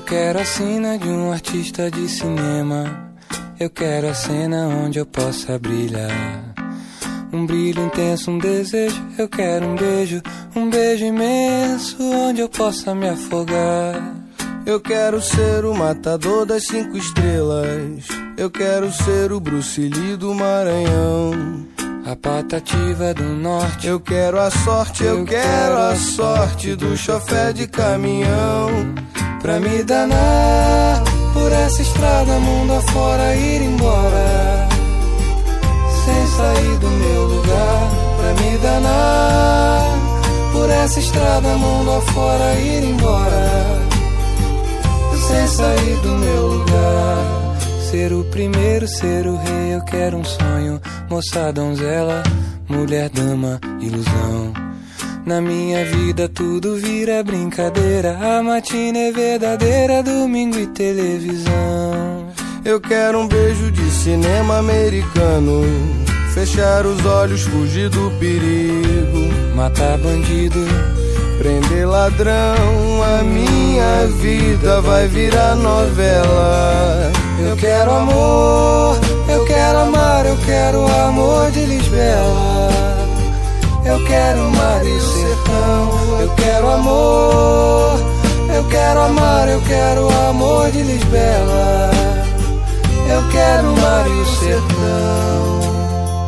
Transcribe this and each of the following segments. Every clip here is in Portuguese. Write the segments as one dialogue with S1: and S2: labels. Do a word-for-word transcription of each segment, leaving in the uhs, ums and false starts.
S1: quero a sina de um artista de cinema. Eu quero a cena onde eu possa brilhar. Um brilho intenso, um desejo. Eu quero um beijo, um beijo imenso onde eu possa me afogar.
S2: Eu quero ser o matador das cinco estrelas. Eu quero ser o Bruce Lee do Maranhão,
S1: a Patativa do Norte.
S2: Eu quero a sorte, eu, eu quero a sorte do chofer de caminhão.
S1: Pra me danar por essa estrada, mundo afora, ir embora sem sair do meu lugar. Pra me danar por essa estrada, mundo afora, ir embora sem sair do meu lugar. Ser o primeiro, ser o rei, eu quero um sonho. Moça, donzela, mulher, dama, ilusão. Na minha vida tudo vira brincadeira. A matina é verdadeira, domingo e televisão.
S2: Eu quero um beijo de cinema americano. Fechar os olhos, fugir do perigo.
S1: Matar bandido,
S2: prender ladrão. A minha vida vai virar novela.
S1: Eu quero amor, eu quero amar, eu quero o amor de Lisbela. Eu quero o mar e o sertão. Eu quero amor, eu quero amar, eu quero o amor de Lisbela. Eu quero o mar e o sertão.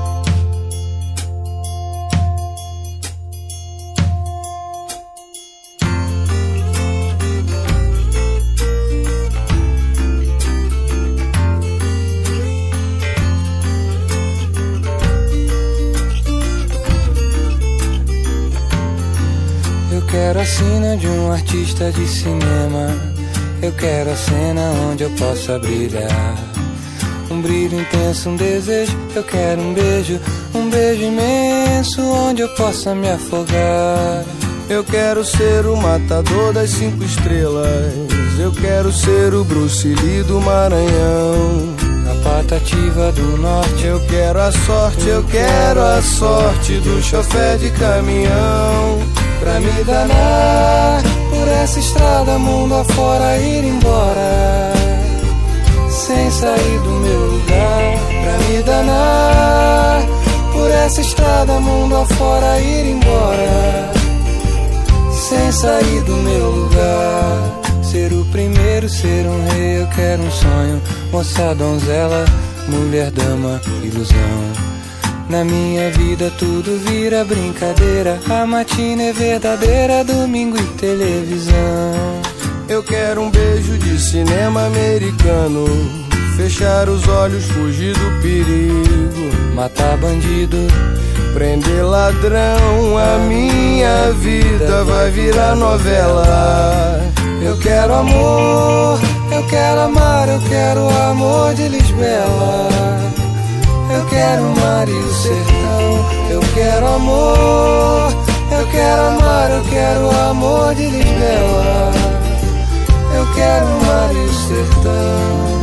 S1: Eu quero a sina de um artista de cinema. Eu quero a cena onde eu possa brilhar. Um brilho intenso, um desejo. Eu quero um beijo, um beijo imenso onde eu possa me afogar.
S2: Eu quero ser o matador das cinco estrelas. Eu quero ser o Bruce Lee do Maranhão,
S1: a Patativa do Norte.
S2: Eu quero a sorte, eu quero a sorte do chofer de caminhão.
S1: Pra me danar por essa estrada, mundo afora, ir embora sem sair do meu lugar. Pra me danar por essa estrada, mundo afora, ir embora sem sair do meu lugar. Ser o primeiro, ser um rei, eu quero um sonho. Moça, donzela, mulher, dama, ilusão. Na minha vida tudo vira brincadeira. A matina é verdadeira, domingo e televisão.
S2: Eu quero um beijo de cinema americano. Fechar os olhos, fugir do perigo.
S1: Matar bandido,
S2: prender ladrão. A minha vida vai virar novela.
S1: Eu quero amor, eu quero amar, eu quero o amor de Lisbela. Eu quero o mar e o sertão. Eu quero amor, eu quero amar, eu quero o amor de Lisbela. Eu quero o mar e o sertão.